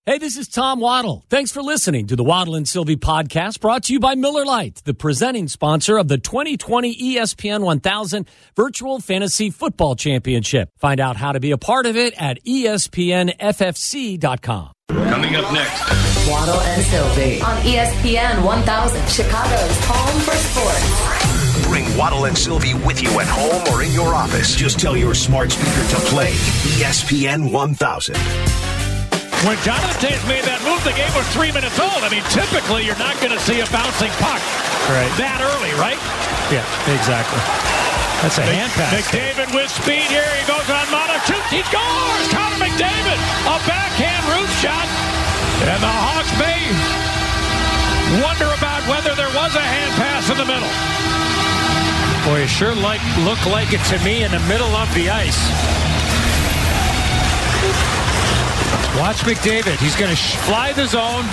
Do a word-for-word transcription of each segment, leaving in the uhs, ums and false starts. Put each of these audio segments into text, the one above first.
Hey, this is Tom Waddle. Thanks for listening to the Waddle and Sylvie podcast, brought to you by Miller Lite, the presenting sponsor of the twenty twenty E S P N one thousand Virtual Fantasy Football Championship. Find out how to be a part of it at E S P N F F C dot com. Coming up next, Waddle and Sylvie on E S P N one thousand, Chicago's home for sports. Bring Waddle and Sylvie with you at home or in your office. Just tell your smart speaker to play E S P N one thousand. When Jonathan Taves made that move, the game was three minutes old. I mean, typically you're not going to see a bouncing puck right. that early, right? Yeah, exactly. That's a Mc, hand pass. McDavid with speed here. He goes on Mata, shoots, he scores! Connor McDavid, a backhand roof shot. And the Hawks may wonder about whether there was a hand pass in the middle. Boy, it sure like looked like it to me in the middle of the ice. Watch McDavid. He's going to sh- fly the zone.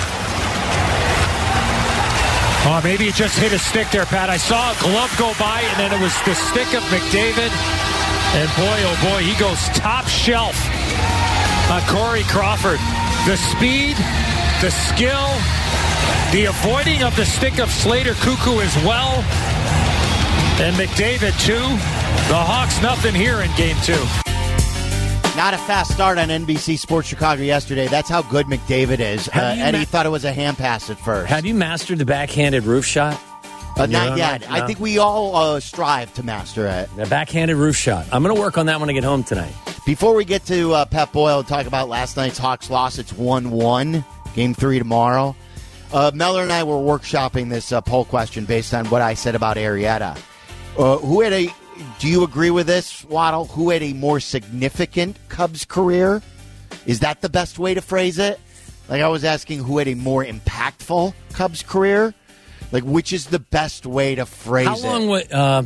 Oh, maybe it just hit a stick there, Pat. I saw a glove go by, and then it was the stick of McDavid. And boy, oh boy, he goes top shelf on Corey Crawford. The speed, the skill, the avoiding of the stick of Slater Cuckoo as well. And McDavid, too. The Hawks, nothing here in game two. Not a fast start on N B C Sports Chicago yesterday. That's how good McDavid is. Uh, and ma- he thought it was a hand pass at first. Have you mastered the backhanded roof shot? Uh, not yet. No. I think we all uh, strive to master it. The backhanded roof shot. I'm going to work on that when I get home tonight. Before we get to uh, Pep Boyle and talk about last night's Hawks loss, it's one one. Game three tomorrow. Uh, Mellor and I were workshopping this uh, poll question based on what I said about Arrieta. Uh, who had a... Do you agree with this, Waddle? Who had a more significant Cubs career? Is that the best way to phrase it? Like I was asking who had a more impactful Cubs career? Like which is the best way to phrase How it? How long would... Uh,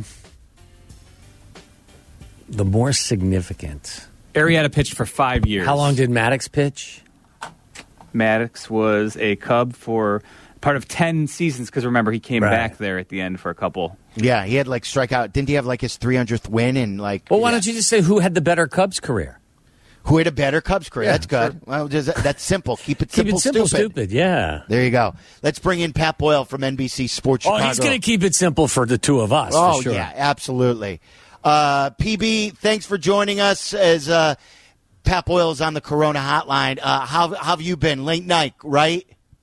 the more significant... Arrieta pitched for five years. How long did Maddox pitch? Maddox was a Cub for part of ten seasons, because remember, he came right. back there at the end for a couple. Yeah, he had like strikeout. Didn't he have like his three hundredth win? And like, well, why yeah. don't you just say who had the better Cubs career? Who had a better Cubs career? Yeah, that's good. sure. Well, just, that's simple. Keep it Keep simple, it simple, stupid. stupid. Yeah. There you go. Let's bring in Pat Boyle from N B C Sports Oh, Chicago. he's going to keep it simple for the two of us. Oh, for sure. yeah, absolutely. Uh, P B, thanks for joining us as uh, Pat Boyle is on the Corona hotline. Uh, how, how have you been? Late night, right?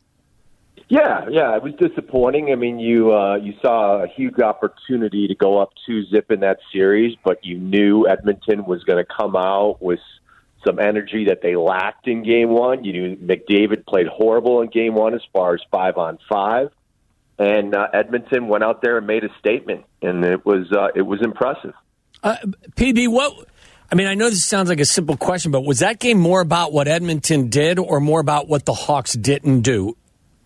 Yeah, yeah, it was disappointing. I mean, you uh, you saw a huge opportunity to go up two zip in that series, but you knew Edmonton was going to come out with some energy that they lacked in game one. You knew McDavid played horrible in game one as far as five on five, and uh, Edmonton went out there and made a statement, and it was uh, it was impressive. Uh, P B, what? I mean, I know this sounds like a simple question, but was that game more about what Edmonton did or more about what the Hawks didn't do?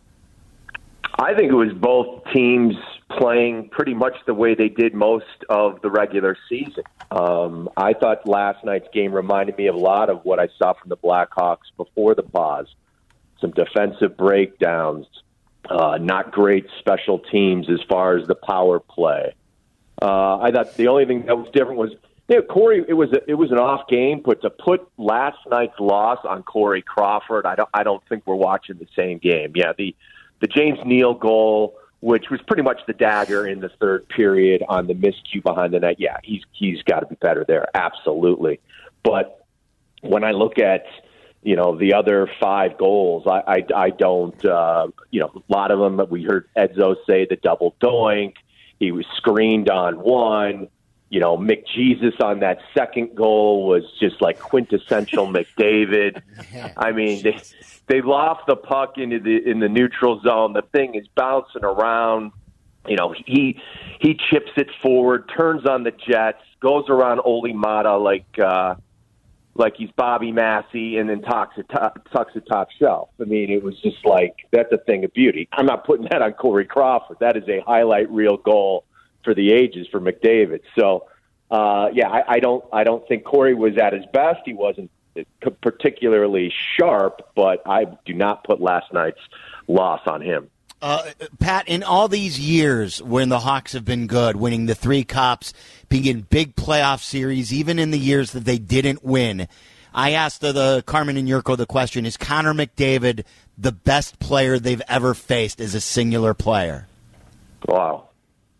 I think it was both teams playing pretty much the way they did most of the regular season. Um, I thought last night's game reminded me of a lot of what I saw from the Blackhawks before the pause. Some defensive breakdowns, uh, not great special teams as far as the power play. Uh, I thought the only thing that was different was, you know, Corey. It was a, it was an off game, but to put last night's loss on Corey Crawford, I don't I don't think we're watching the same game. Yeah, the the James Neal goal, which was pretty much the dagger in the third period on the miscue behind the net. Yeah, he's he's got to be better there, absolutely. But when I look at, you know, the other five goals, I I, I don't uh, you know, a lot of them we heard Edzo say the double doink. He was screened on one. You know, McJesus on that second goal was just like quintessential McDavid. I mean, they they loft the puck into the in the neutral zone. The thing is bouncing around. You know, he he chips it forward, turns on the Jets, goes around Oli Mata like uh, like he's Bobby Massey, and then tucks it top, tucks it top shelf. I mean, it was just like, that's a thing of beauty. I'm not putting that on Corey Crawford. That is a highlight reel goal for the ages for McDavid. So, uh, yeah, I, I don't I don't think Corey was at his best. He wasn't particularly sharp, but I do not put last night's loss on him. Uh, Pat, in all these years when the Hawks have been good, winning the three cups, being in big playoff series, even in the years that they didn't win, I asked the, the Carmen and Yurko the question, is Connor McDavid the best player they've ever faced as a singular player? Wow.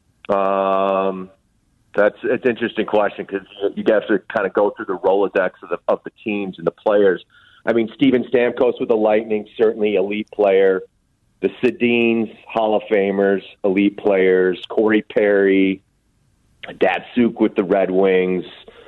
Um, that's it's an interesting question because you have to kind of go through the Rolodex of the, of the teams and the players. I mean, Steven Stamkos with the Lightning, certainly elite player. The Sedins, Hall of Famers, elite players. Corey Perry, Datsuk with the Red Wings.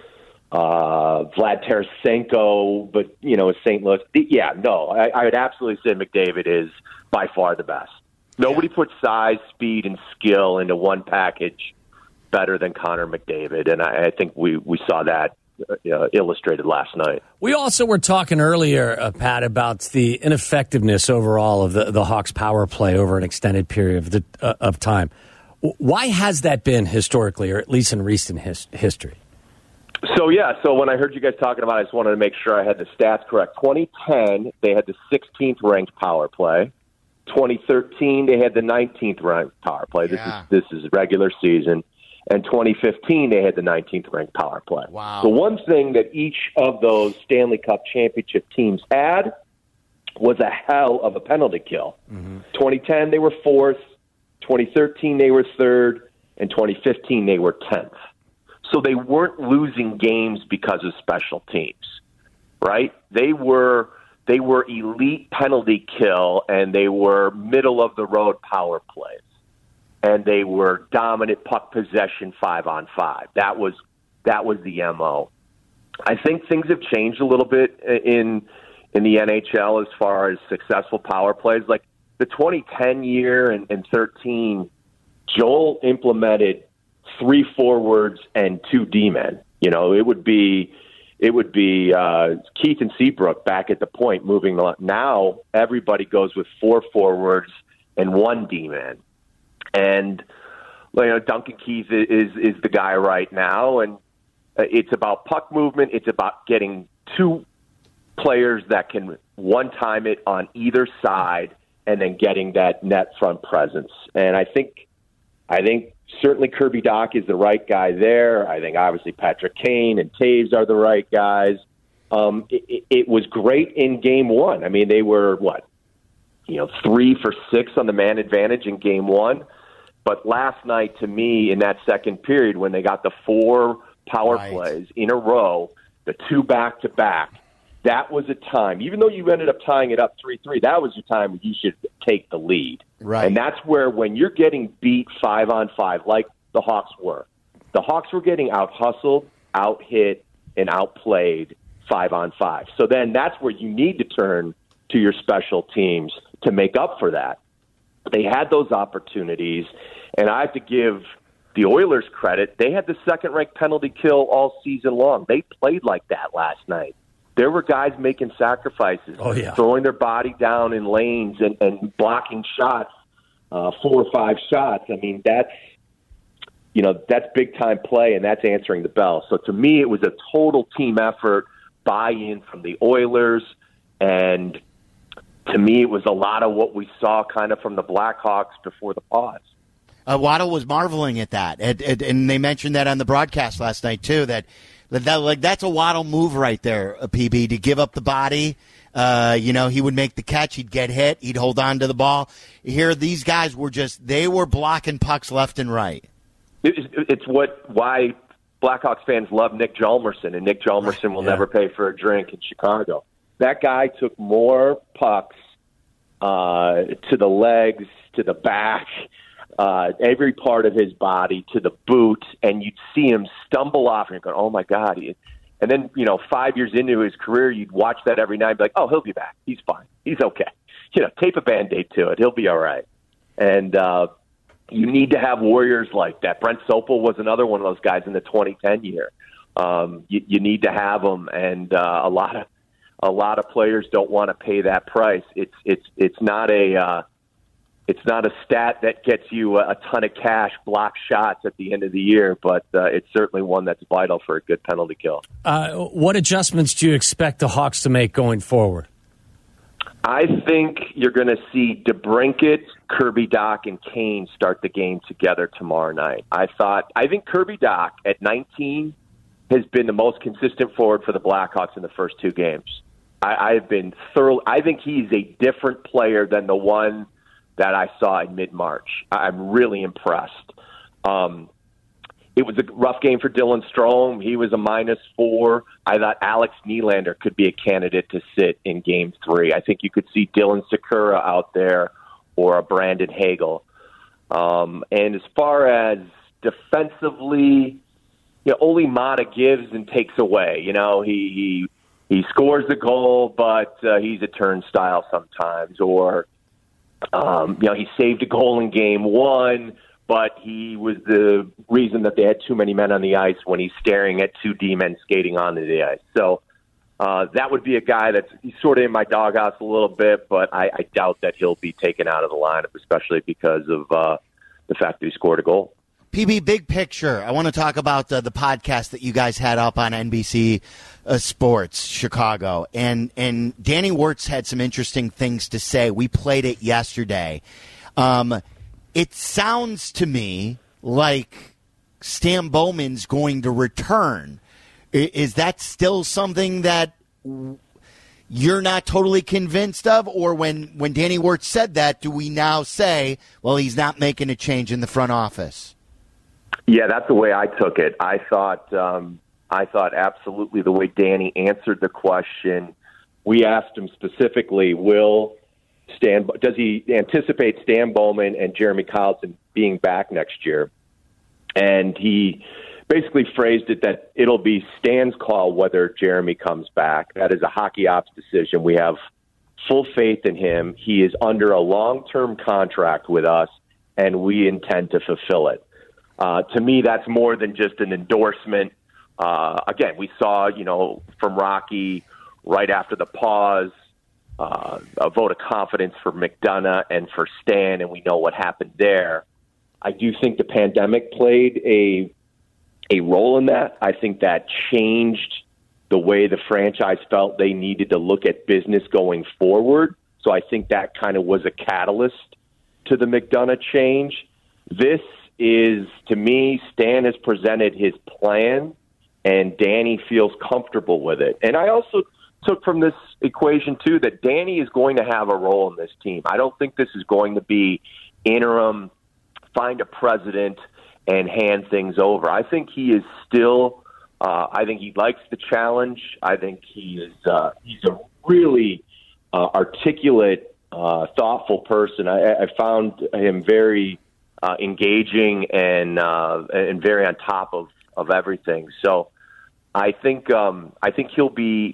Uh, Vlad Tarasenko, but, you know, Saint Louis. Yeah, no, I, I would absolutely say McDavid is by far the best. Nobody yeah. puts size, speed, and skill into one package better than Connor McDavid, and I, I think we, we saw that uh, illustrated last night. We also were talking earlier, uh, Pat, about the ineffectiveness overall of the, the Hawks' power play over an extended period of, the, uh, of time. Why has that been historically, or at least in recent his, history? So, yeah, so when I heard you guys talking about it, I just wanted to make sure I had the stats correct. twenty ten, they had the sixteenth ranked power play. twenty thirteen, they had the nineteenth ranked power play. Yeah. This is this is regular season. And twenty fifteen, they had the nineteenth ranked power play. Wow. The one thing that each of those Stanley Cup championship teams had was a hell of a penalty kill. Mm-hmm. twenty ten, they were fourth. twenty thirteen, they were third. And twenty fifteen, they were tenth. So they weren't losing games because of special teams, right? They were they were elite penalty kill, and they were middle-of-the-road power plays. And they were dominant puck possession five on five. That was that was the M O. I think things have changed a little bit in in the N H L as far as successful power plays. Like the twenty ten year and, and thirteen, Joel implemented three forwards and two D-men. You know, it would be it would be uh, Keith and Seabrook back at the point moving on. Now everybody goes with four forwards and one D-man. And you know, Duncan Keith is is the guy right now, and it's about puck movement. It's about getting two players that can one-time it on either side, and then getting that net front presence. And I think, I think certainly Kirby Dach is the right guy there. I think obviously Patrick Kane and Taves are the right guys. Um, it, it was great in game one. I mean, they were what, you know, three for six on the man advantage in game one. But last night, to me, in that second period, when they got the four power right. plays in a row, the two back-to-back, that was a time. Even though you ended up tying it up three three, that was your time when you should take the lead. Right. And that's where, when you're getting beat five on five, like the Hawks were, the Hawks were getting out-hustled, out-hit, and outplayed five on five. So then that's where you need to turn to your special teams to make up for that. They had those opportunities, and I have to give the Oilers credit. They had the second-ranked penalty kill all season long. They played like that last night. There were guys making sacrifices, oh, yeah. throwing their body down in lanes and, and blocking shots, uh, four or five shots. I mean, that's you know that's big-time play, and that's answering the bell. So to me, it was a total team effort, buy-in from the Oilers, and to me, it was a lot of what we saw kind of from the Blackhawks before the pause. Uh, Waddle was marveling at that, and, and, and they mentioned that on the broadcast last night too. That, that like that's a Waddle move right there, a P B, to give up the body. Uh, you know, he would make the catch, he'd get hit, he'd hold on to the ball. Here, these guys were just they were blocking pucks left and right. It's what why Blackhawks fans love Nick Hjalmarsson, and Nick Hjalmarsson will yeah. never pay for a drink in Chicago. That guy took more pucks uh, to the legs, to the back, uh, every part of his body, to the boot, and you'd see him stumble off, and you'd go, oh, my God. And then, you know, five years into his career, you'd watch that every night and be like, oh, he'll be back. He's fine. He's okay. You know, tape a Band-Aid to it. He'll be all right. And uh, you need to have warriors like that. Brent Sopel was another one of those guys in the twenty ten year. Um, you, you need to have them, and uh, a lot of A lot of players don't want to pay that price. It's it's it's not a uh, it's not a stat that gets you a ton of cash, block shots at the end of the year, but uh, it's certainly one that's vital for a good penalty kill. Uh, what adjustments do you expect the Hawks to make going forward? I think you're going to see DeBrincat, Kirby Dach, and Kane start the game together tomorrow night. I thought I think Kirby Dach at nineteen has been the most consistent forward for the Blackhawks in the first two games. I, I've been thoroughly. I think he's a different player than the one that I saw in mid-March. I'm really impressed. Um, it was a rough game for Dylan Strome. He was a minus four. I thought Alex Nylander could be a candidate to sit in game three. I think you could see Dylan Sakura out there or a Brandon Hagel. Um, and as far as defensively, you know, Ole Mata gives and takes away. You know, he he, he scores the goal, but uh, he's a turnstile sometimes. Or, um, you know, he saved a goal in game one, but he was the reason that they had too many men on the ice when he's staring at two D-men skating onto the ice. So uh, that would be a guy that's he's sort of in my doghouse a little bit, but I, I doubt that he'll be taken out of the lineup, especially because of uh, the fact that he scored a goal. P B, big picture. I want to talk about uh, the podcast that you guys had up on N B C uh, Sports Chicago, and and Danny Wirtz had some interesting things to say. We played it yesterday. Um, it sounds to me like Stan Bowman's going to return. I, is that still something that you're not totally convinced of? Or when, when Danny Wirtz said that, do we now say, well, he's not making a change in the front office? Yeah, that's the way I took it. I thought um, I thought absolutely the way Danny answered the question. We asked him specifically, will Stan, does he anticipate Stan Bowman and Jeremy Colliton being back next year? And he basically phrased it that it'll be Stan's call whether Jeremy comes back. That is a hockey ops decision. We have full faith in him. He is under a long-term contract with us, and we intend to fulfill it. Uh, to me, that's more than just an endorsement. Uh, again, we saw, you know, from Rocky right after the pause, uh, a vote of confidence for McDonough and for Stan, and we know what happened there. I do think the pandemic played a a role in that. I think that changed the way the franchise felt they needed to look at business going forward. So I think that kind of was a catalyst to the McDonough change. This is, to me, Stan has presented his plan, and Danny feels comfortable with it. And I also took from this equation, too, that Danny is going to have a role in this team. I don't think this is going to be interim, find a president, and hand things over. I think he is still, uh, I think he likes the challenge. I think he is, uh, he's a really uh, articulate, uh, thoughtful person. I, I found him very Uh, engaging and uh, and very on top of, of everything. So I think um, I think he'll be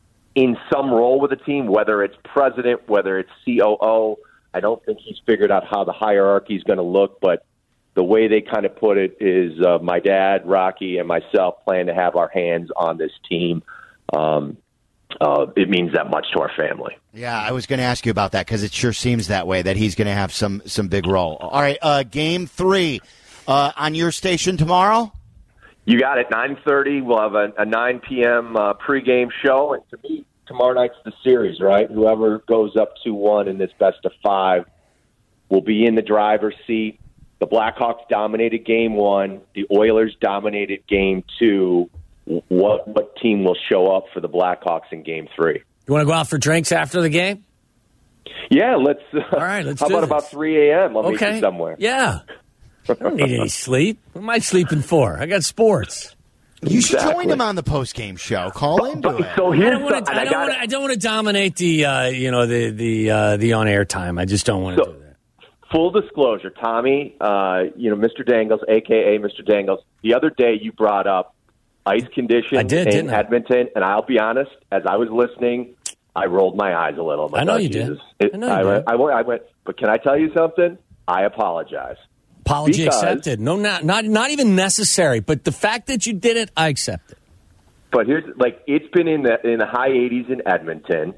in some role with the team, whether it's president, whether it's C O O. I don't think he's figured out how the hierarchy is going to look, but the way they kind of put it is uh, my dad, Rocky, and myself plan to have our hands on this team. Um, uh, it means that much to our family. Yeah, I was going to ask you about that because it sure seems that way, that he's going to have some some big role. All right, uh, game three uh, on your station tomorrow? You got it, nine thirty. We'll have a, a nine p.m. Uh, pregame show. And to me, tomorrow night's the series, right? Whoever goes up two one in this best of five will be in the driver's seat. The Blackhawks dominated game one. The Oilers dominated game two. What what team will show up for the Blackhawks in game three? You want to go out for drinks after the game? Yeah, let's. Uh, All right, let's How do about this. about three a.m.? I'll okay. meet you somewhere. Yeah. I don't need any sleep. What am I sleeping for? I got sports. You should Exactly. join him on the post-game show. Call into But- it. So I here's don't want something. to. I I don't gotta- want to. I don't want to dominate the. Uh, you know the the uh, the on air time. I just don't want to So- do that. Full disclosure, Tommy, uh, you know, Mister Dangles, a k a. Mister Dangles, the other day you brought up ice conditions I did, in didn't I? Edmonton, and I'll be honest, as I was listening, I rolled my eyes a little. I'm like, I know oh, you did. Jesus. It, I know you I, did. Went, I, went, I went, but can I tell you something? I apologize. Apology Because- accepted. No, not not not even necessary. But the fact that you did it, I accept it. But here's like it's been in the in the high eighties in Edmonton,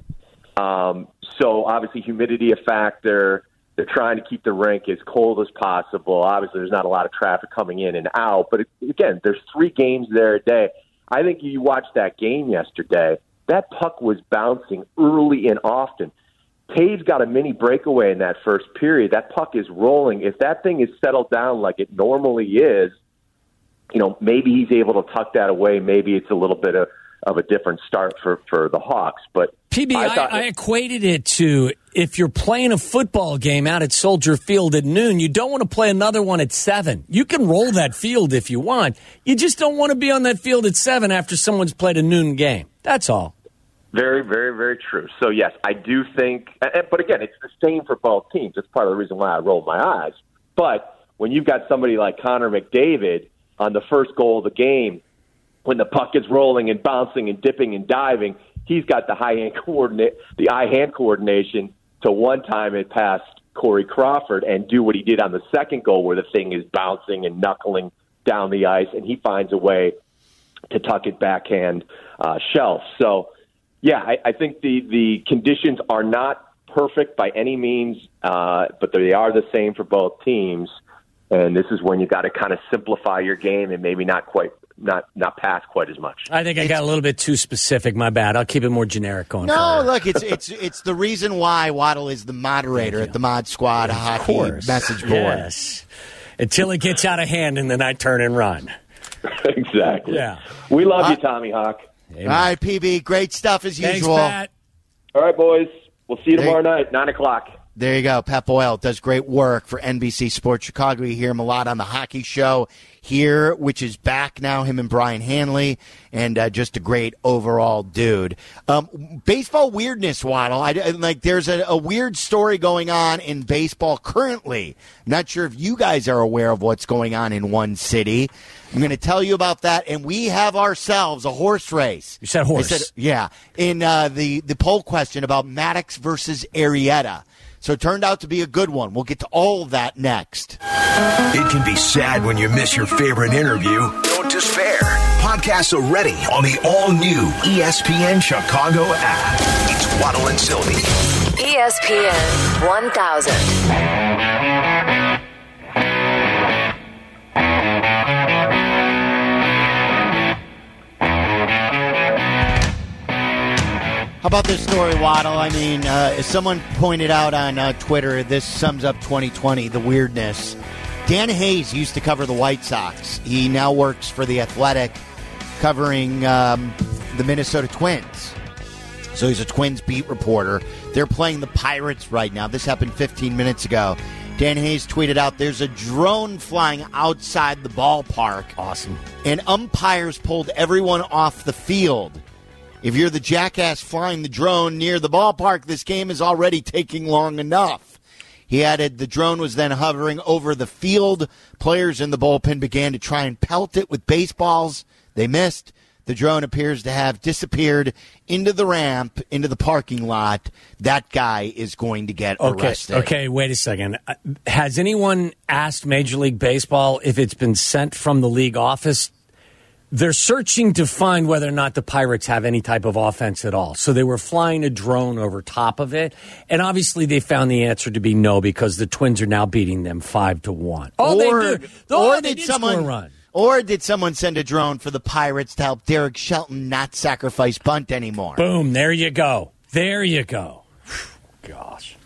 um, so obviously humidity a factor. They're trying to keep the rink as cold as possible. Obviously, there's not a lot of traffic coming in and out. But it, again, there's three games there a day. I think you watched that game yesterday. That puck was bouncing early and often. Taves got a mini breakaway in that first period. That puck is rolling. If that thing is settled down like it normally is, you know, maybe he's able to tuck that away. Maybe it's a little bit of, of a different start for, for the Hawks. But P B, I, I, thought, I, I equated it to if you're playing a football game out at Soldier Field at noon, you don't want to play another one at seven. You can roll that field if you want. You just don't want to be on that field at seven after someone's played a noon game. That's all. Very, very, very true. So, yes, I do think – but, again, it's the same for both teams. That's part of the reason why I rolled my eyes. But when you've got somebody like Connor McDavid on the first goal of the game, when the puck is rolling and bouncing and dipping and diving, he's got the high-hand coordinate, the eye-hand coordination to one time it past Corey Crawford and do what he did on the second goal where the thing is bouncing and knuckling down the ice, and he finds a way to tuck it backhand uh, shelf. So, yeah, I, I think the, the conditions are not perfect by any means, uh, but they are the same for both teams. And this is when you got to kind of simplify your game and maybe not quite not not pass quite as much. I think I got a little bit too specific. My bad. I'll keep it more generic going No, forward. look, it's it's it's the reason why Waddle is the moderator at the Mod Squad of hockey course. message board. Yes. Until it gets out of hand and then I turn and run. Exactly. Yeah. We love Uh, you, Tommy Hawk. All right, P B, great stuff as Thanks, usual. Pat. All right, boys. We'll see you Hey. tomorrow night, nine o'clock. There you go. Pat Boyle does great work for N B C Sports Chicago. You hear him a lot on the hockey show here, which is back now, him and Brian Hanley, and uh, just a great overall dude. Um, baseball weirdness, Waddle. I, I- like, there's a, a weird story going on in baseball currently. Not sure if you guys are aware of what's going on in one city. I'm going to tell you about that, and we have ourselves a horse race. You said horse. I said, yeah, in uh, the, the poll question about Maddox versus Arrieta. So it turned out to be a good one. We'll get to all of that next. It can be sad when you miss your favorite interview. Don't despair. Podcasts are ready on the all-new E S P N Chicago app. It's Waddle and Sylvie. E S P N one thousand. How about this story, Waddle? I mean, uh, as someone pointed out on uh, Twitter, this sums up twenty twenty, the weirdness. Dan Hayes used to cover the White Sox. He now works for The Athletic, covering um, the Minnesota Twins. So he's a Twins beat reporter. They're playing the Pirates right now. This happened fifteen minutes ago. Dan Hayes tweeted out, there's a drone flying outside the ballpark. Awesome. And umpires pulled everyone off the field. If you're the jackass flying the drone near the ballpark, this game is already taking long enough. He added the drone was then hovering over the field. Players in the bullpen began to try and pelt it with baseballs. They missed. The drone appears to have disappeared into the ramp, into the parking lot. That guy is going to get Okay, arrested. okay, wait a second. Uh, Has anyone asked Major League Baseball if it's been sent from the league office? They're searching to find whether or not the Pirates have any type of offense at all. So they were flying a drone over top of it. And obviously they found the answer to be no because the Twins are now beating them five to one. Oh, or, they did. Oh, or they did did someone score a run. Or did someone send a drone for the Pirates to help Derek Shelton not sacrifice bunt anymore? Boom, there you go. There you go. Gosh.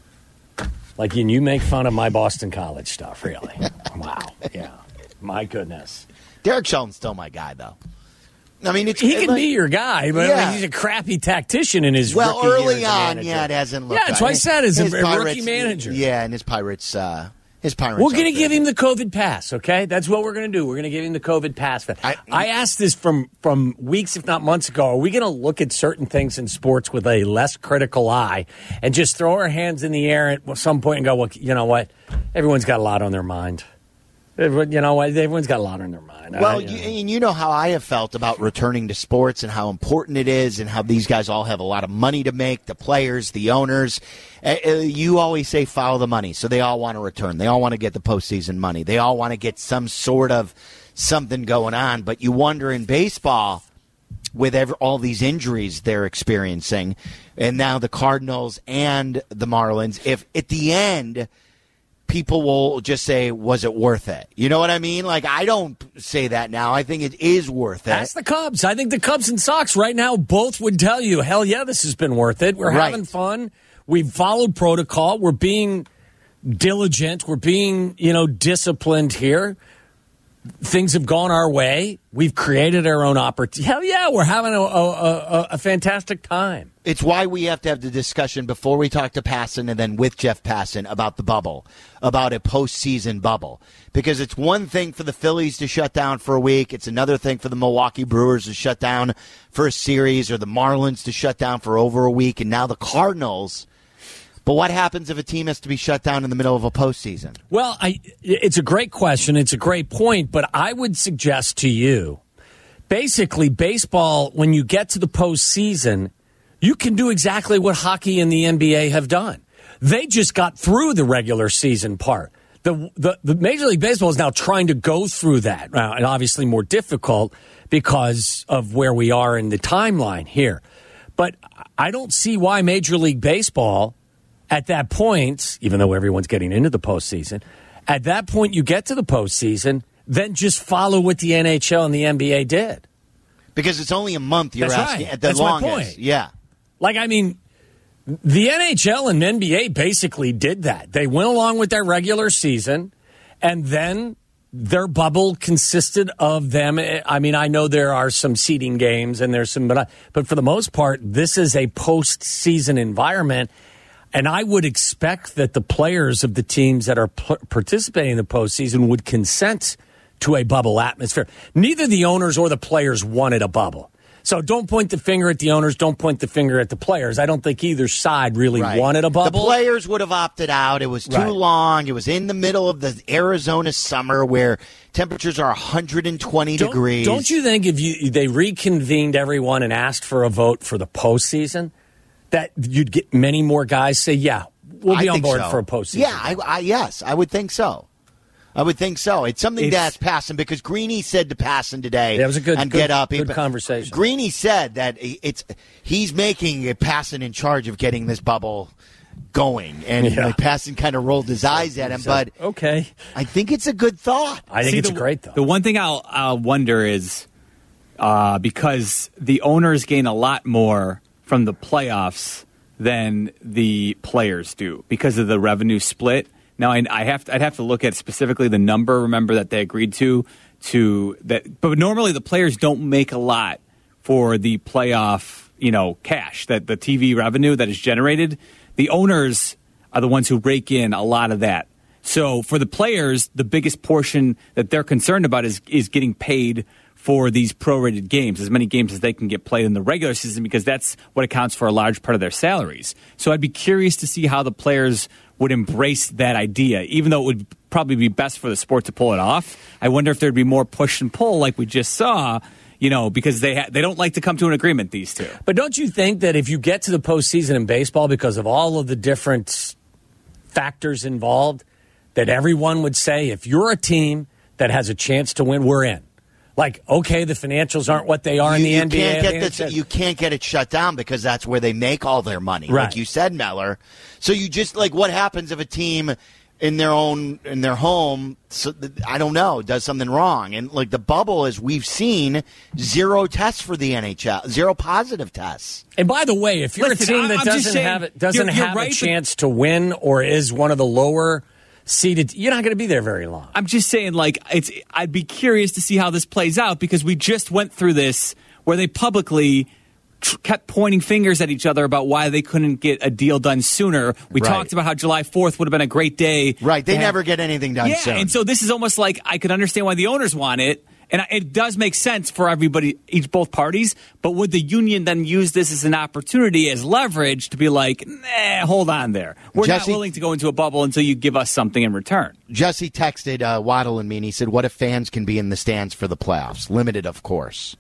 Like, and you make fun of my Boston College stuff, really. Wow. Yeah. My goodness. Derek Shelton's still my guy, though. I mean, it's, He can like, be your guy, but Yeah. he's a crappy tactician in his well rookie year early as a on. manager. Yeah, it hasn't looked. Yeah, that's what I right. said, as a His rookie Pirates- manager. Yeah, and his Pirates. Uh, his Pirates. We're going to are give good. him the COVID pass, okay? That's what we're going to do. We're going to give him the COVID pass. I, I asked this from, from weeks, if not months ago. Are we going to look at certain things in sports with a less critical eye and just throw our hands in the air at some point and go, well, you know what? Everyone's got a lot on their mind. Everyone, you know what? Everyone's got a lot on their mind. Well, I, you, and you know how I have felt about returning to sports and how important it is and how these guys all have a lot of money to make, the players, the owners. Uh, uh, you always say follow the money, so they all want to return. They all want to get the postseason money. They all want to get some sort of something going on. But you wonder in baseball, with every, all these injuries they're experiencing, and now the Cardinals and the Marlins, if at the end – people will just say, was it worth it? You know what I mean? Like, I don't say that now. I think it is worth it. That's the Cubs. I think the Cubs and Sox right now both would tell you, hell yeah, this has been worth it. We're Right. having fun. We've followed protocol. We're being diligent. We're being, you know, disciplined here. things have gone our way. We've created our own opportunity. Hell yeah, we're having a, a, a, a fantastic time. It's why we have to have the discussion before we talk to Passan and then with Jeff Passan about the bubble, about a postseason bubble. Because it's one thing for the Phillies to shut down for a week. It's another thing for the Milwaukee Brewers to shut down for a series, or the Marlins to shut down for over a week, and now the Cardinals. But what happens if a team has to be shut down in the middle of a postseason? Well, I, it's a great question. It's a great point. But I would suggest to you, basically, baseball, when you get to the postseason, you can do exactly what hockey and the N B A have done. They just got through the regular season part. The, the, the Major League Baseball is now trying to go through that, uh, and obviously more difficult because of where we are in the timeline here. But I don't see why Major League Baseball, at that point, even though everyone's getting into the postseason, at that point you get to the postseason, then just follow what the N H L and the N B A did. Because it's only a month, you're That's asking. right. At the That's longest. my point. Yeah. Like, I mean, the N H L and N B A basically did that. They went along with their regular season, and then their bubble consisted of them. I mean, I know there are some seeding games, and there's some, but, I, but for the most part, this is a postseason environment. And I would expect that the players of the teams that are p- participating in the postseason would consent to a bubble atmosphere. Neither the owners or the players wanted a bubble. So don't point the finger at the owners. Don't point the finger at the players. I don't think either side really right. wanted a bubble. The players would have opted out. It was too right. long. It was in the middle of the Arizona summer where temperatures are one hundred twenty don't, degrees. Don't you think if you they reconvened everyone and asked for a vote for the postseason, that you'd get many more guys say, yeah, we'll be I on board so. for a postseason? Yeah, I, I, yes, I would think so. I would think so. It's something It's, to ask Passan, because Greeny said to Passan today, yeah, it was a good, and good, get up. good he, conversation. Greeny said that it's he's making Passan in charge of getting this bubble going, and yeah. like, Passan kind of rolled his eyes at him. But okay, I think it's a good thought. I think See, it's the, great though. The one thing I'll, I'll wonder is uh, because the owners gain a lot more from the playoffs than the players do because of the revenue split. Now, I, I have to, I'd have to look at specifically the number, remember, that they agreed to, to that. But normally the players don't make a lot for the playoff, you know, cash, that the T V revenue that is generated. The owners are the ones who rake in a lot of that. So for the players, the biggest portion that they're concerned about is is getting paid for these prorated games, as many games as they can get played in the regular season, because that's what accounts for a large part of their salaries. So I'd be curious to see how the players would embrace that idea, even though it would probably be best for the sport to pull it off. I wonder if there'd be more push and pull like we just saw, you know, because they ha- they don't like to come to an agreement, these two. But don't you think that if you get to the postseason in baseball, because of all of the different factors involved, that everyone would say, if you're a team that has a chance to win, we're in. Like, okay, the financials aren't what they are you, in the you N B A. Can't get this, you can't get it shut down because that's where they make all their money, right. like you said, Meller. So you just, like, what happens if a team in their own, in their home, so, I don't know, does something wrong? And, like, the bubble, as we've seen, zero tests for the N H L, zero positive tests. And by the way, if you're Listen, a team that I'm doesn't saying, have it, doesn't you're, you're have right, a chance to win or is one of the lower seated, you're not going to be there very long. I'm just saying, like, it's. I'd be curious to see how this plays out, because we just went through this where they publicly tr- kept pointing fingers at each other about why they couldn't get a deal done sooner. We Right. talked about how July fourth would have been a great day. Right, they to have- never get anything done Yeah, soon. and so this is almost like I could understand why the owners want it, and it does make sense for everybody, each both parties. But would the union then use this as an opportunity, as leverage, to be like, nah, hold on there. We're Jesse- not willing to go into a bubble until you give us something in return. Jesse texted uh, Waddle and me, and he said, what if fans can be in the stands for the playoffs? Limited, of course.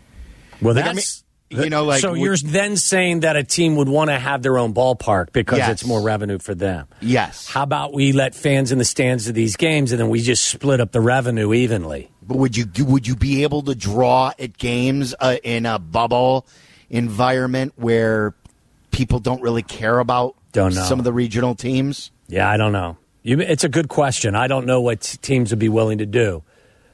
Well, Like, I that's mean, you know, like, so would- you're then saying that a team would want to have their own ballpark because Yes. it's more revenue for them. Yes. How about we let fans in the stands of these games and then we just split up the revenue evenly? But would you would you be able to draw at games uh, in a bubble environment where people don't really care about Don't know. some of the regional teams? Yeah, I don't know. You, it's a good question. I don't know what t- teams would be willing to do.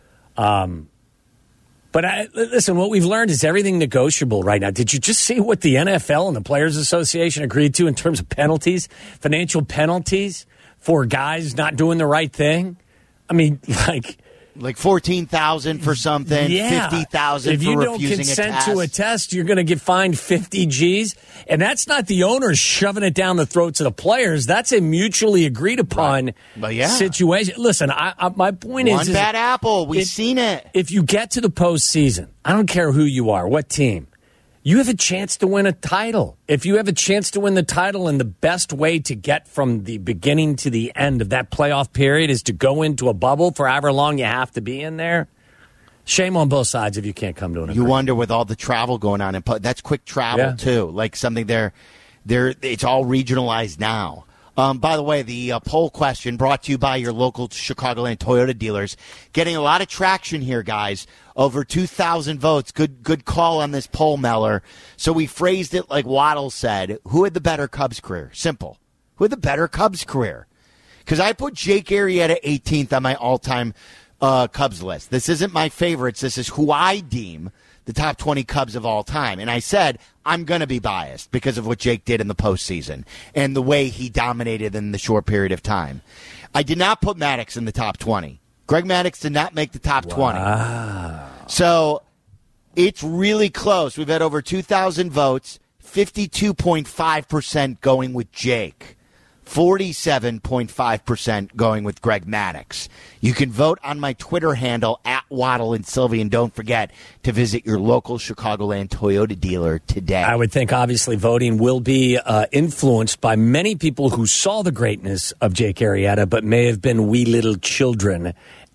Um, but I, listen, what we've learned is everything negotiable right now. Did you just see what the N F L and the Players Association agreed to in terms of penalties, financial penalties for guys not doing the right thing? I mean, like, Like fourteen thousand for something, yeah. fifty thousand if for you don't refusing consent a test. to a test, you're going to get fined fifty G's. And that's not the owners shoving it down the throats of the players. That's a mutually agreed upon right. But yeah. situation. Listen, I, I, my point One is... One bad apple. We've if, seen it. If you get to the postseason, I don't care who you are, what team, you have a chance to win a title. If you have a chance to win the title, and the best way to get from the beginning to the end of that playoff period is to go into a bubble for however long you have to be in there, shame on both sides if you can't come to an agreement. You wonder with all the travel going on, and that's quick travel yeah. too. Like something there, there. It's all regionalized now. Um, by the way, the uh, poll question brought to you by your local Chicagoland Toyota dealers, getting a lot of traction here, guys. Over two thousand votes. Good, good call on this poll, Meller. So we phrased it like Waddle said: who had the better Cubs career? Simple. Who had the better Cubs career? Because I put Jake Arrieta eighteenth on my all-time uh, Cubs list. This isn't my favorites. This is who I deem the top twenty Cubs of all time. And I said, I'm going to be biased because of what Jake did in the postseason and the way he dominated in the short period of time. I did not put Maddox in the top twenty. Greg Maddux did not make the top wow. twenty. So it's really close. We've had over two thousand votes, fifty-two point five percent going with Jake. forty-seven point five percent going with Greg Maddux. You can vote on my Twitter handle, at Waddle and Sylvie, and don't forget to visit your local Chicagoland Toyota dealer today. I would think, obviously, voting will be uh, influenced by many people who saw the greatness of Jake Arrieta, but may have been wee little children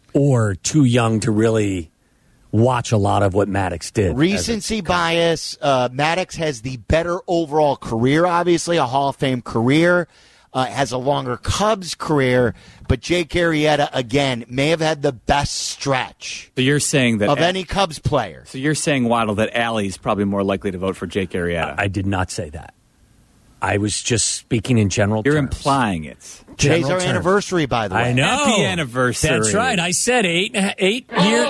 or too young to really watch a lot of what Maddox did. Recency bias. Uh, Maddox has the better overall career, obviously, a Hall of Fame career. Uh, has a longer Cubs career, but Jake Arrieta, again, may have had the best stretch so you're saying that of Al- any Cubs player. So you're saying, Waddle, that Allie's probably more likely to vote for Jake Arrieta. I, I did not say that. I was just speaking in general You're terms. implying it. Today's General our terms. anniversary, by the way. I know. Happy anniversary. That's right. I said eight, eight years.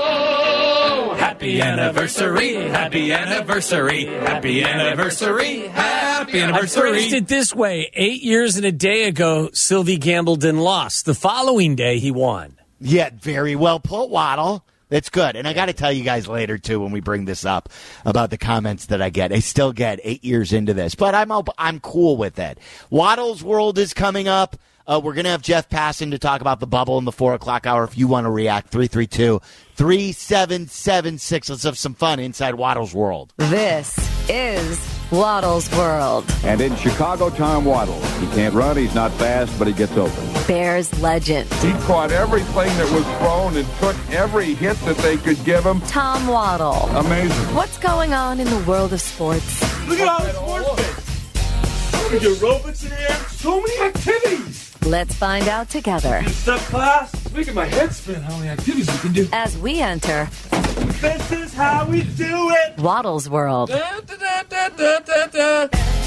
Happy anniversary, happy anniversary, happy anniversary, happy I anniversary. phrased it this way. Eight years and a day ago, Sylvie gambled and lost. The following day, he won. Yeah, very well put, Waddle. That's good. And I got to tell you guys later, too, when we bring this up, about the comments that I get. I still get eight years into this, but I'm I'm cool with it. Waddle's World is coming up. Uh, we're going to have Jeff Passan to talk about the bubble in the four o'clock hour. If you want to react, three three two, three seven seven six. Let's have some fun inside Waddle's World. This is Waddle's World. And in Chicago, Tom Waddle. He can't run, he's not fast, but he gets open. Bears legend. He caught everything that was thrown and took every hit that they could give him. Tom Waddle. Amazing. What's going on in the world of sports? Look at all the sports bits. Look at your aerobics in there. So many activities. Let's find out together. Step class. Look at my head spin. How many activities we can do. As we enter. This is how we do it. Waddle's World. Da, da, da, da, da, da.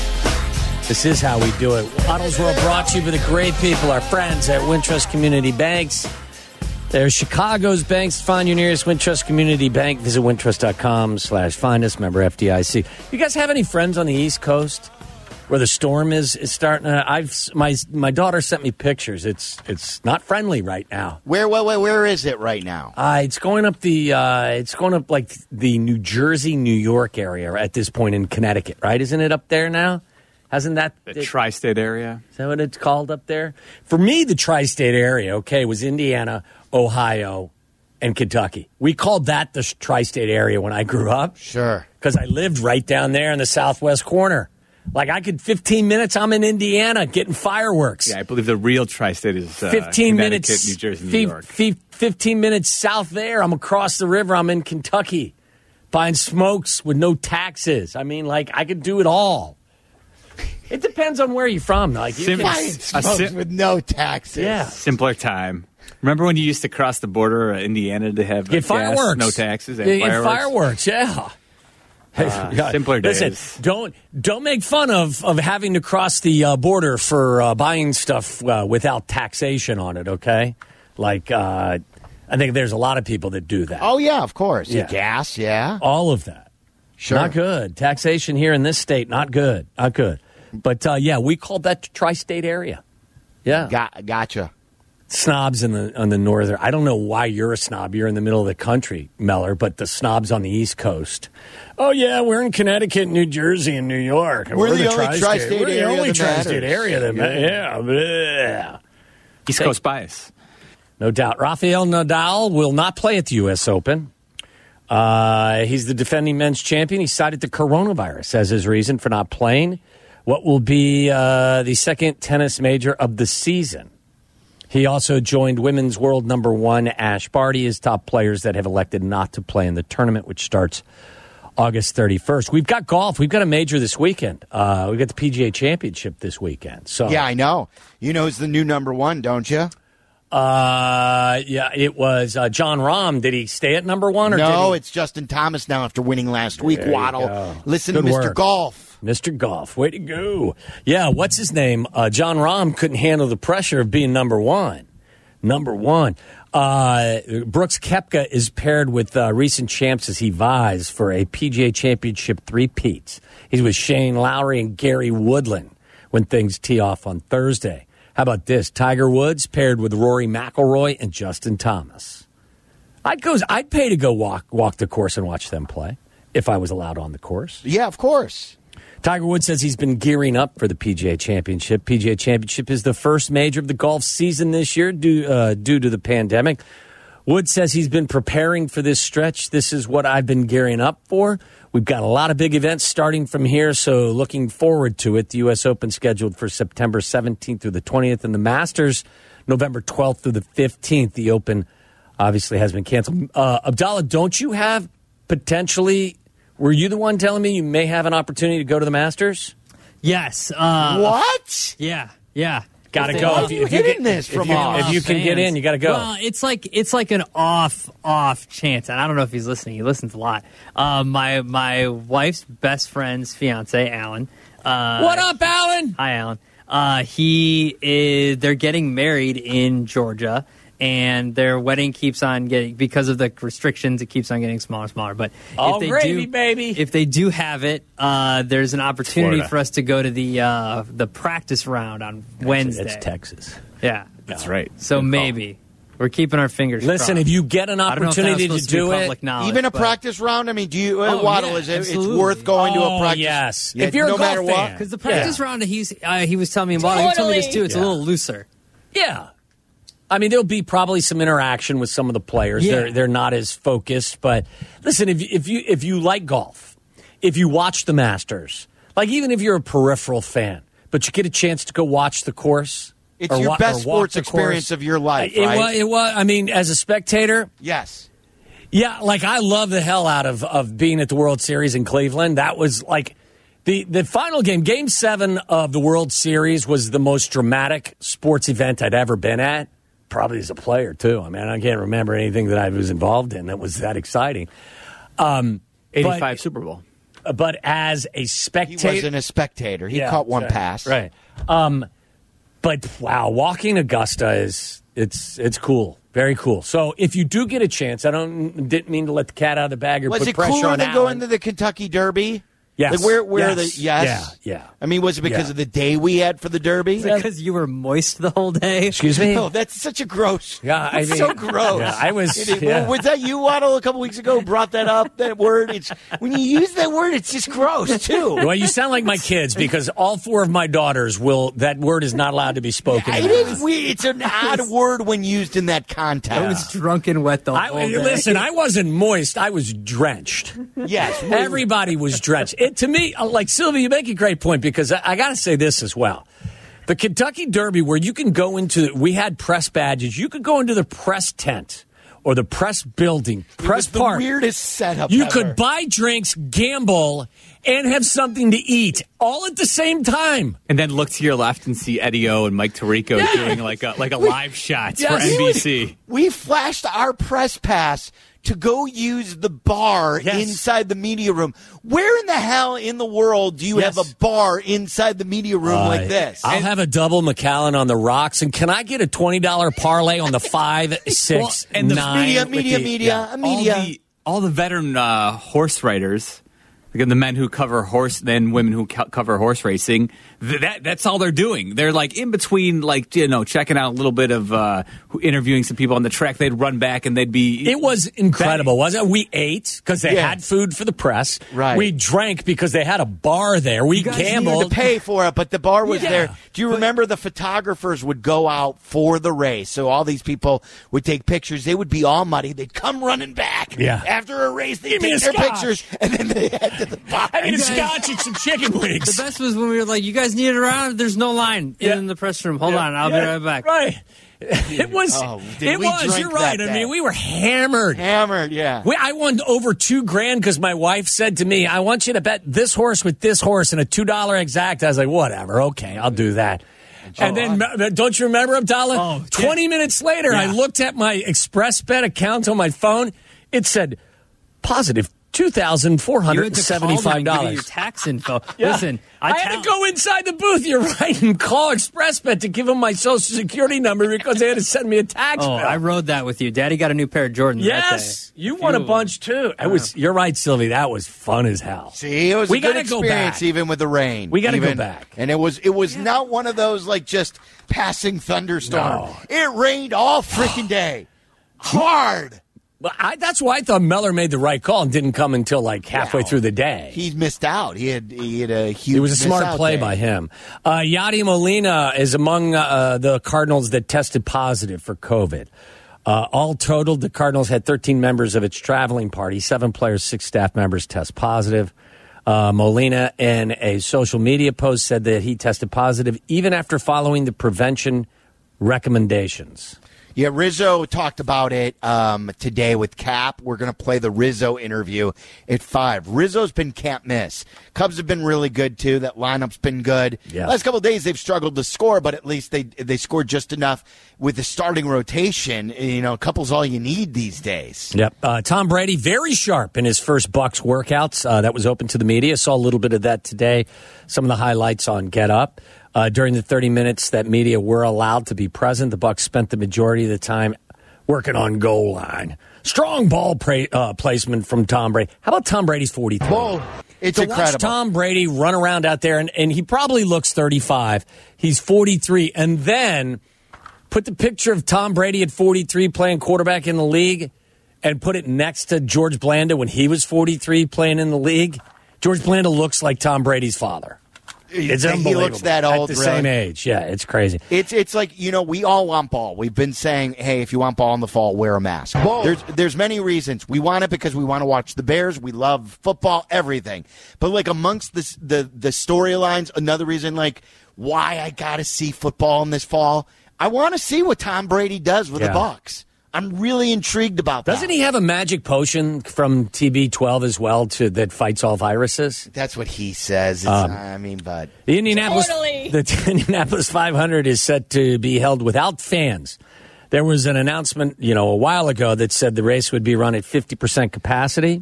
This is how we do it. Waddle's World brought to you by the great people, our friends at Wintrust Community Banks. They're Chicago's banks. Find your nearest Wintrust Community Bank. Visit wintrust.com slash find us. Member F D I C. You guys have any friends on the East Coast where the storm is, is starting to, I've my my daughter sent me pictures. It's it's not friendly right now. Where where where, where is it right now? Uh, it's going up the uh, it's going up like the New Jersey, New York area at this point in Connecticut, right? Isn't it up there now? Hasn't that the tri-state area? Is that what it's called up there? For me, the tri-state area, okay, was Indiana, Ohio, and Kentucky. We called that the tri-state area when I grew up. Sure. Because I lived right down there in the southwest corner. Like, I could, fifteen minutes, I'm in Indiana getting fireworks. Yeah, I believe the real tri-state is uh, fifteen Connecticut, minutes, New Jersey, New f- York. f- fifteen minutes south there, I'm across the river, I'm in Kentucky, buying smokes with no taxes. I mean, like, I could do it all. It depends on where you're from. Like, you Sim- can, Buying smokes sim- with no taxes. yeah. Simpler time. Remember when you used to cross the border, uh, Indiana, to have Get gas, fireworks. no taxes, and Yeah, get fireworks? fireworks, yeah. Uh, simpler days. Listen, don't don't make fun of, of having to cross the uh, border for uh, buying stuff uh, without taxation on it. Okay, like uh, I think there's a lot of people that do that. Oh, yeah, of course. Yeah. Gas, yeah. All of that, Sure. not good. Taxation here in this state, not good, not good. But uh, yeah, we called that the tri-state area. Yeah, Got, gotcha. snobs in the on the northern. I don't know why you're a snob. You're in the middle of the country, Meller, but the snobs on the East Coast. Oh yeah, we're in Connecticut, New Jersey, and New York. We're, we're the, the only tri-state, tri-state we're the area only that tri-state matters. area that matters. Yeah, yeah. East Coast bias. No doubt. Rafael Nadal will not play at the U S Open. Uh, he's the defending men's champion. He cited the coronavirus as his reason for not playing what will be uh, the second tennis major of the season. He also joined women's world number one Ash Barty as top players that have elected not to play in the tournament, which starts August thirty-first. We've got golf. We've got a major this weekend. Uh, we've got the P G A Championship this weekend. So yeah, I know. You know who's the new number one, don't you? Uh, yeah, it was uh, John Rahm. Did he stay at number one? Or no, did he... it's Justin Thomas now after winning last week. There Waddle, listen Good to Mister work. Golf. Mister Golf, way to go. Yeah, what's his name? Uh, John Rahm couldn't handle the pressure of being number one. Number one. Uh, Brooks Koepka is paired with uh, recent champs as he vies for a P G A Championship three-peat. He's with Shane Lowry and Gary Woodland when things tee off on Thursday. How about this? Tiger Woods paired with Rory McIlroy and Justin Thomas. I'd go. I'd pay to go walk walk the course and watch them play if I was allowed on the course. Yeah, of course. Tiger Woods says he's been gearing up for the P G A Championship. P G A Championship is the first major of the golf season this year due uh, due to the pandemic. Woods says he's been preparing for this stretch. This is what I've been gearing up for. We've got a lot of big events starting from here, so looking forward to it. The U S Open scheduled for September seventeenth through the twentieth, and the Masters November twelfth through the fifteenth. The Open obviously has been canceled. Uh, Abdallah, don't you have potentially, were you the one telling me you may have an opportunity to go to the Masters? Yes. Uh, what? Yeah, yeah. Got to Why go. are If you you, if you hitting get, this if from you, us? if you can get in, you got to go. Well, it's like it's like an off off chance, and I don't know if he's listening. He listens a lot. Uh, my my wife's best friend's fiance, Alan. Uh, What up, Alan? Hi, Alan. Uh, he is. They're getting married in Georgia, and their wedding keeps on getting, because of the restrictions, it keeps on getting smaller and smaller. But Oh, if they gravy, do, baby. if they do have it, uh, there's an opportunity Florida. for us to go to the uh, the practice round on Wednesday. It's Texas. Yeah, That's right. so maybe we're keeping our fingers Listen, crossed. if you get an I don't know if that was opportunity to supposed be do it, public knowledge, Even a but- practice round? I mean, do you, uh, Oh, Waddle, yeah, is it, it's absolutely. worth going to a Oh, practice? yes. Yeah, If you're a no golf matter fan. what. Because the practice Yeah. round, he's uh, he was telling me about. He told me this too. It's Yeah. a little looser. yeah. I mean, there'll be probably some interaction with some of the players. Yeah. They're they're not as focused, but listen, if you, if you if you like golf, if you watch the Masters, like even if you're a peripheral fan, but you get a chance to go watch the course, It's or your wa- best or walk sports the experience course, of your life, it right? was, it was. I mean, as a spectator, Yes. yeah, like I love the hell out of, of being at the World Series in Cleveland. That was like the the final game, Game Seven of the World Series, was the most dramatic sports event I'd ever been at. Probably as a player too. I mean, I can't remember anything that I was involved in that was that exciting. Um, eighty-five but, Super Bowl. but as a He spectator, wasn't a spectator. He Yeah, caught one right, pass. right? Um, but wow, walking Augusta is it's it's cool, very cool. So if you do get a chance, I don't didn't mean to let the cat out of the bag or Was put it pressure cooler on than Alan. going to the Kentucky Derby? Yes. Like where, where Yes. the yes? Yeah, yeah. I mean, was it because Yeah. of the day we had for the Derby? Because you were moist the whole day. Excuse me. No, that's such a gross. Yeah, I it's mean- so gross. Yeah, I was- It- it- yeah. Was that you, Waddle, a couple weeks ago? Brought that up? That word? It's when you use that word, it's just gross too. Well, you sound like my kids because all four of my daughters will. That word is not allowed to be spoken. It in is house. weird. It's an odd word when used in that context. I was drunk and wet the I, whole day. listen, I wasn't moist. I was drenched. Yes, we- Everybody was drenched. It, to me, like Sylvia, you make a great point because I, I got to say this as well. The Kentucky Derby, where you can go into, we had press badges. You could go into the press tent or the press building, It press was the park. weirdest setup. You ever. could buy drinks, gamble, and have something to eat all at the same time. And then look to your left and see Eddie O and Mike Tirico Yeah. doing like a like a live shot Yes. for N B C. We flashed our press pass to go use the bar Yes. inside the media room. Where in the hell in the world do you Yes. have a bar inside the media room Uh, like this? I'll have a double Macallan on the rocks, and can I get a twenty dollar parlay on the five, six, Well, and the nine? media, with media, the- media, yeah. uh, media. All the all the veteran uh, horse riders, like the men who cover horse, then women who co- cover horse racing, th- that that's all they're doing. They're like in between, like, you know, checking out a little bit of uh, interviewing some people on the track. They'd run back and they'd be. It was incredible, wasn't it? We ate because they Yeah. had food for the press. Right. We drank because they had a bar there. We You guys gambled. needed to pay for it, but the bar was Yeah. there. Do you remember the photographers would go out for the race? So all these people would take pictures. They would be all muddy. They'd come running back. Yeah. After a race, they'd Give me take a their scotch. pictures, and then they head to the bar. I need a You guys- scotch and some chicken wings. The best was when we were like, "You guys need it around. There's no line Yeah. in the press room. Hold Yeah. on, I'll Yeah. be right back." Right. It was. Oh, did it we was. drink You're right. that I day? mean, we were hammered. Hammered, yeah. We, I won over two grand because my wife said to me, "I want you to bet this horse with this horse and a two dollar exact." I was like, "Whatever, okay, I'll do that." And then, me- don't you remember, Abdallah? Oh, yeah. Twenty minutes later, I Yeah. looked at my Express Bet account on my phone. It said positive two thousand four You hundred had and to call them seventy-five and give you your dollars. tax info. Yeah. Listen, I, I, had tell- to go inside the booth. You're right, and call ExpressBet to give them my Social Security number because they had to send me a tax Oh, bill. I rode that with you. Daddy got a new pair of Jordans that Yes, day. you Few won a of them. bunch too. It was. You're right, Sylvie. That was fun as hell. See, it was We a good gotta go experience, back. even with the rain. We gotta go Even- back. And it was it was not one of those like just passing thunderstorms. No. It rained all freaking day, hard. Well, I, that's why I thought Meller made the right call and didn't come until like halfway Wow. through the day. He missed out. He had he had a huge. It was a miss smart out play day. by him. Uh, Yadi Molina is among uh, the Cardinals that tested positive for COVID. Uh, all totaled, the Cardinals had thirteen members of its traveling party. Seven players, six staff members test positive. Uh, Molina, in a social media post, said that he tested positive even after following the prevention recommendations. Yeah, Rizzo talked about it um, today with Cap. We're going to play the Rizzo interview at five. Rizzo's been can't miss. Cubs have been really good, too. That lineup's been good. Yeah. Last couple of days, they've struggled to score, but at least they they scored just enough with the starting rotation. You know, a couple's all you need these days. Yep. Uh, Tom Brady, very sharp in his first Bucs workouts. Uh, that was open to the media. Saw a little bit of that today. Some of the highlights on Get Up. Uh, during the thirty minutes that media were allowed to be present, the Bucs spent the majority of the time working on goal line. Strong ball pra- uh, placement from Tom Brady. How about Tom Brady's forty-three? Whoa, it's to incredible. watch Tom Brady run around out there, and, and he probably looks thirty-five. He's forty-three. And then put the picture of Tom Brady at forty-three playing quarterback in the league and put it next to George Blanda when he was forty-three playing in the league. George Blanda looks like Tom Brady's father. It's he unbelievable. looks that old, At the really. same age. Yeah, it's crazy. It's it's like, you know, we all want ball. We've been saying, hey, if you want ball in the fall, wear a mask. There's there's many reasons. We want it because we want to watch the Bears. We love football, everything. But like amongst this, the the storylines, another reason like why I got to see football in this fall, I want to see what Tom Brady does with Yeah. the Bucs. I'm really intrigued about that. Doesn't he have a magic potion from T B twelve as well to that fights all viruses? That's what he says. It's, Um, I mean, but The Indianapolis, Totally. the Indianapolis five hundred is set to be held without fans. There was an announcement, you know, a while ago that said the race would be run at fifty percent capacity.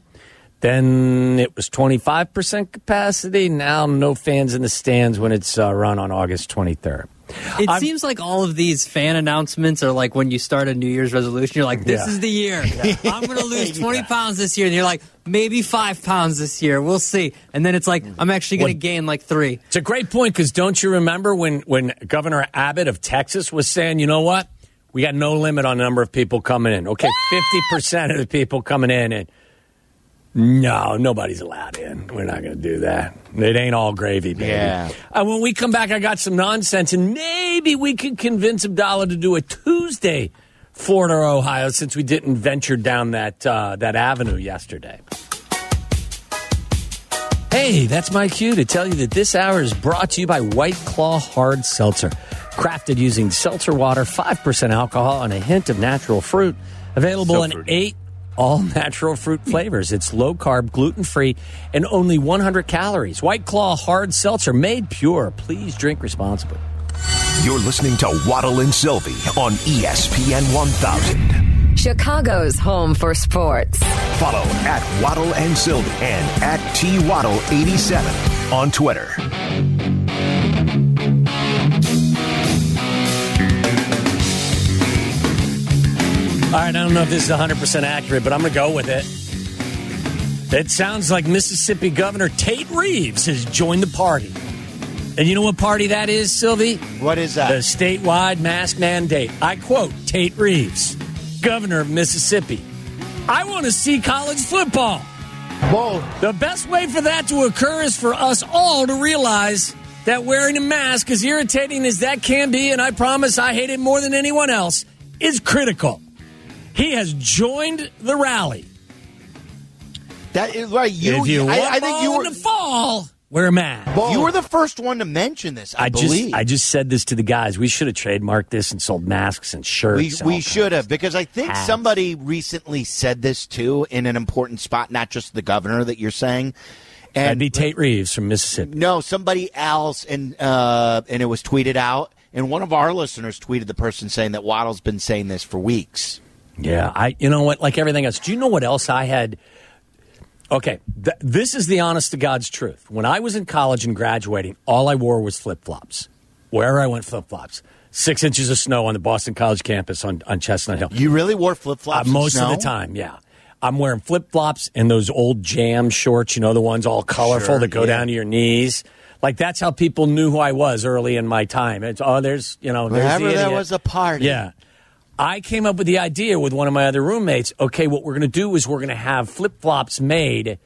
Then it was twenty-five percent capacity. Now no fans in the stands when it's uh, run on August twenty-third. It I'm- seems like all of these fan announcements are like when you start a New Year's resolution. You're like, this Yeah. is the year. I'm going to lose twenty pounds this year. And you're like, maybe five pounds this year. We'll see. And then it's like, I'm actually going to Well, gain like three. It's a great point because don't you remember when, when Governor Abbott of Texas was saying, you know what? We got no limit on the number of people coming in. Okay, fifty percent of the people coming in. And no, nobody's allowed in. We're not going to do that. It ain't all gravy, baby. Yeah. Uh, when we come back, I got some nonsense, and maybe we could convince Abdallah to do a Tuesday Florida or Ohio since we didn't venture down that uh, that avenue yesterday. Hey, that's my cue to tell you that this hour is brought to you by White Claw Hard Seltzer. Crafted using seltzer water, five percent alcohol, and a hint of natural fruit. Available So in fruity. eight all-natural fruit flavors. It's low-carb, gluten-free, and only one hundred calories. White Claw Hard Seltzer, made pure. Please drink responsibly. You're listening to Waddle and Sylvie on E S P N one thousand. Chicago's home for sports. Follow at Waddle and Sylvie and at T Waddle eighty-seven on Twitter. All right, I don't know if this is one hundred percent accurate, but I'm going to go with it. It sounds like Mississippi Governor Tate Reeves has joined the party. And you know what party that is, Sylvie? What is that? The statewide mask mandate. I quote Tate Reeves, governor of Mississippi. I want to see college football. Both. The best way for that to occur is for us all to realize that wearing a mask, as irritating as that can be, and I promise I hate it more than anyone else, is critical. He has joined the rally. That is right. You, if you I, want I think you were in the fall, wear a mask. You were the first one to mention this. I, I believe. just, I just said this to the guys. We should have trademarked this and sold masks and shirts. We, we should have, because I think hats. Somebody recently said this too in an important spot, not just the governor that you're saying. And That'd be Tate Reeves from Mississippi. No, somebody else, and uh, and it was tweeted out. And one of our listeners tweeted the person saying that Waddle's been saying this for weeks. Yeah, I. You know what? Like everything else. Do you know what else I had? Okay, th- this is the honest to God's truth. When I was in college and graduating, all I wore was flip-flops. Wherever I went, flip-flops. Six inches of snow on the Boston College campus on, on Chestnut Hill. You really wore flip-flops uh, Most in snow? of the time, yeah. I'm wearing flip-flops and those old Jam shorts, you know, the ones all colorful sure, that go yeah. down to your knees. Like, that's how people knew who I was early in my time. It's, oh, there's, you know, there's Whenever the there idiot. was a party. Yeah. I came up with the idea with one of my other roommates. Okay, what we're going to do is we're going to have flip-flops made.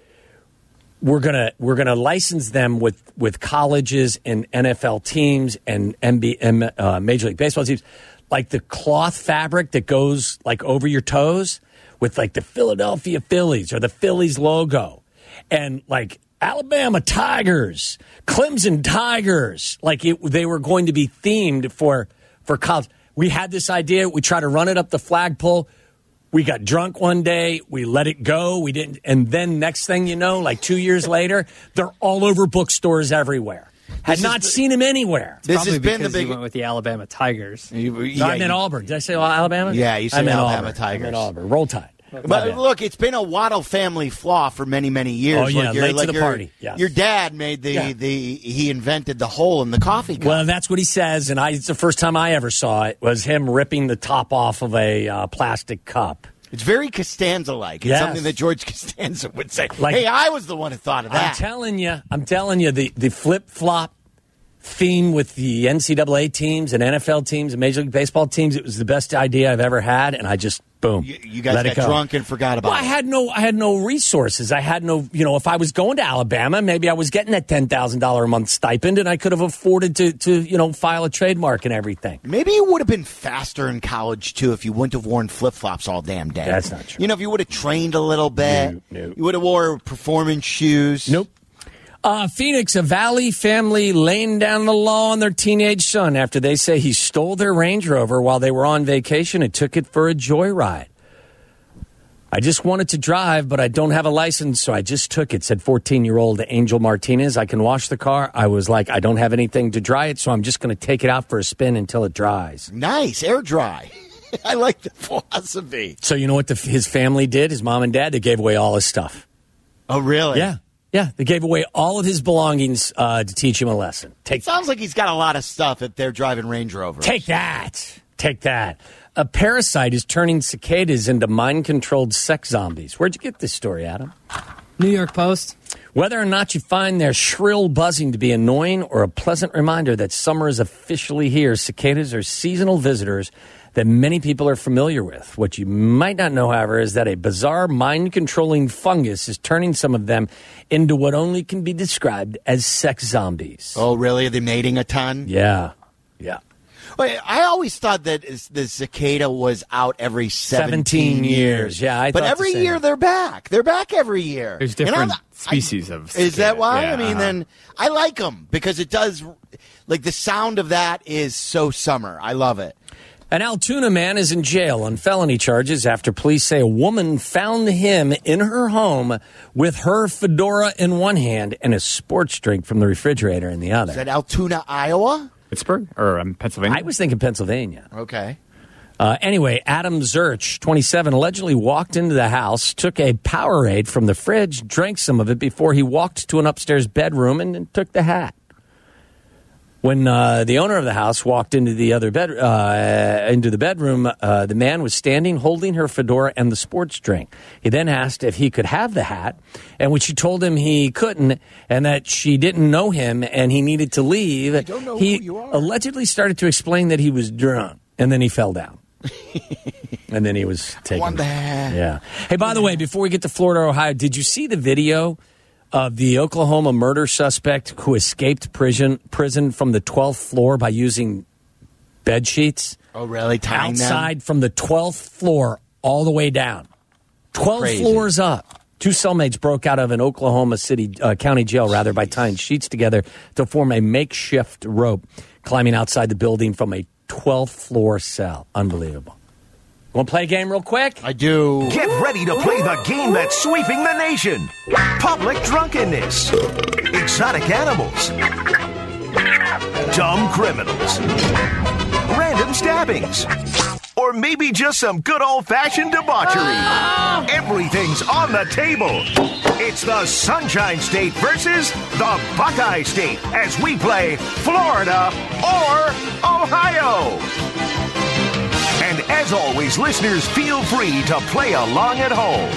We're going to we're going to license them with, with colleges and N F L teams and N B A, uh, Major League Baseball teams. Like the cloth fabric that goes like over your toes with like the Philadelphia Phillies or the Phillies logo. And like Alabama Tigers, Clemson Tigers. Like it, they were going to be themed for, for college. We had this idea. We tried to run it up the flagpole. We got drunk one day. We let it go. We didn't. And then next thing you know, like two years later, they're all over bookstores everywhere. Had not the, seen him anywhere. This has been the big. You went with the Alabama Tigers. You, yeah, no, I meant you, Auburn. Did I say Alabama? Yeah, you said Alabama Auburn. Tigers. I meant Auburn. Roll Tide. But look, it's been a Waddle family flaw for many, many years. Oh yeah, like late like to the your, party. Yes. Your dad made the, yeah. the he invented the hole in the coffee cup. Well, that's what he says, and I, it's the first time I ever saw it was him ripping the top off of a uh, plastic cup. It's very Costanza-like. It's yes. something that George Costanza would say. Like, hey, I was the one who thought of that. I'm telling you, I'm telling you, the, the flip-flop theme with the N C double A teams and N F L teams and Major League Baseball teams, it was the best idea I've ever had, and I just, boom. You, you guys let got it go. drunk and forgot about well, it. I had no I had no resources. I had no, you know, if I was going to Alabama, maybe I was getting that ten thousand dollars a month stipend, and I could have afforded to, to, you know, file a trademark and everything. Maybe you would have been faster in college, too, if you wouldn't have worn flip-flops all damn day. That's not true. You know, if you would have trained a little bit, no, no. you would have wore performance shoes. Nope. Uh, Phoenix, a Valley family laying down the law on their teenage son after they say he stole their Range Rover while they were on vacation and took it for a joyride. I just wanted to drive, but I don't have a license, so I just took it, said fourteen-year-old Angel Martinez. I can wash the car. I was like, I don't have anything to dry it, so I'm just going to take it out for a spin until it dries. Nice. Air dry. I like the philosophy. So you know what the, his family did, his mom and dad? They gave away all his stuff. Oh, really? Yeah. Yeah, they gave away all of his belongings uh, to teach him a lesson. Take it sounds like he's got a lot of stuff if they're driving Range Rovers. Take that. Take that. A parasite is turning cicadas into mind-controlled sex zombies. Where'd you get this story, Adam? New York Post. Whether or not you find their shrill buzzing to be annoying or a pleasant reminder that summer is officially here, cicadas are seasonal visitors that many people are familiar with. What you might not know, however, is that a bizarre mind-controlling fungus is turning some of them into what only can be described as sex zombies. Oh, really? Are they mating a ton? Yeah. Yeah. Wait, I always thought that the cicada was out every seventeen, seventeen years. Yeah, I but thought every the same. year they're back. They're back every year. There's different I, species of cicada. Is that why? Yeah, I mean, uh-huh. then I like them because it does, like the sound of that is so summer. I love it. An Altoona man is in jail on felony charges after police say a woman found him in her home with her fedora in one hand and a sports drink from the refrigerator in the other. Is that Altoona, Iowa? Pittsburgh or um, Pennsylvania? I was thinking Pennsylvania. Okay. Uh, anyway, Adam Zurch, twenty-seven, allegedly walked into the house, took a Powerade from the fridge, drank some of it before he walked to an upstairs bedroom and, and took the hat. When uh, the owner of the house walked into the other bed uh, into the bedroom, uh, the man was standing, holding her fedora and the sports drink. He then asked if he could have the hat, and when she told him he couldn't, and that she didn't know him and he needed to leave, I don't know he who you are. allegedly started to explain that he was drunk, and then he fell down. And then he was taken. Wonder. Yeah. Hey, by the way, before we get to Florida, Ohio, did you see the video of the Oklahoma murder suspect who escaped prison prison from the twelfth floor by using bed sheets? Oh, really? Tying them? Outside from the twelfth floor all the way down. twelve Crazy. floors up. Two cellmates broke out of an Oklahoma City uh, County jail, rather, by tying sheets together to form a makeshift rope, climbing outside the building from a twelfth floor cell. Unbelievable. Want to play a game real quick? I do. Get ready to play the game that's sweeping the nation. Public drunkenness. Exotic animals. Dumb criminals. Random stabbings. Or maybe just some good old-fashioned debauchery. Everything's on the table. It's the Sunshine State versus the Buckeye State as we play Florida or Ohio. And as always, listeners, feel free to play along at home.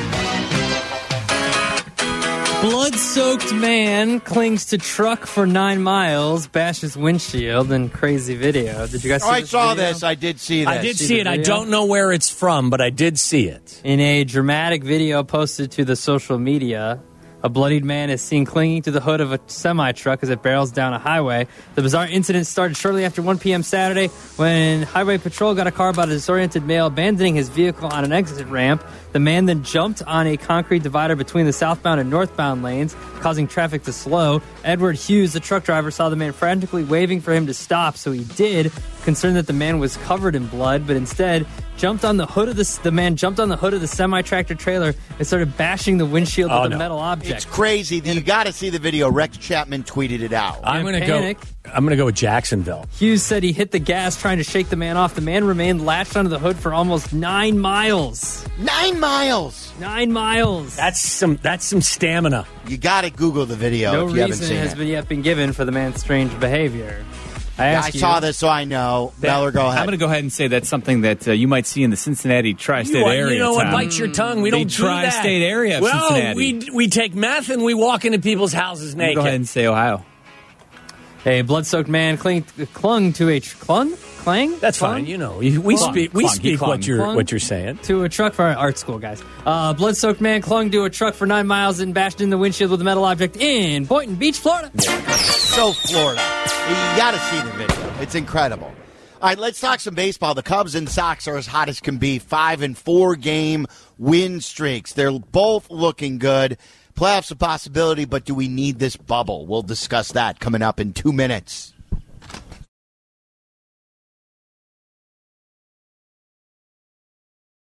Blood-soaked man clings to truck for nine miles, bashes windshield in crazy video. Did you guys see Oh, I this saw video? this. I did see this. I did See see the it. I video? don't know where it's from, but I did see it. In a dramatic video posted to the social media, a bloodied man is seen clinging to the hood of a semi-truck as it barrels down a highway. The bizarre incident started shortly after one p.m. Saturday when Highway Patrol got a car about a disoriented male abandoning his vehicle on an exit ramp. The man then jumped on a concrete divider between the southbound and northbound lanes, causing traffic to slow. Edward Hughes, the truck driver, saw the man frantically waving for him to stop, so he did, concerned that the man was covered in blood, but instead jumped on the hood of the the man jumped on the hood of the semi-tractor trailer and started bashing the windshield Oh, with a no. metal object. It's crazy. You got to see the video. Rex Chapman tweeted it out. I'm In going to go. panic. I'm going to go with Jacksonville. Hughes said he hit the gas trying to shake the man off. The man remained latched onto the hood for almost nine miles. Nine miles. Nine miles. That's some. That's some stamina. You got to Google the video no if you haven't reason seen has it. been yet been given for the man's strange behavior. I I ask you, saw this, so I know. Meller, go ahead. I'm going to go ahead and say that's something that uh, you might see in the Cincinnati tri-state You, area. you know what? Tom. Bite your tongue. We The don't do that. tri-state area of well, Cincinnati. we we take meth and we walk into people's houses naked. Go ahead and say Ohio. a blood-soaked man cling, clung to a tr- clung clang. That's Clung? fine. You know, we we Clung. speak we Clung. He speak clung. what you're Clung. what you're saying. To a truck for art school, guys. Uh, blood-soaked man clung to a truck for nine miles and bashed in the windshield with a metal object in Boynton Beach, Florida. So Florida. You got to see the video. It's incredible. All right, let's talk some baseball. The Cubs and Sox are as hot as can be. Five and four game win streaks. They're both looking good. Playoffs a possibility, but do we need this bubble? We'll discuss that coming up in two minutes.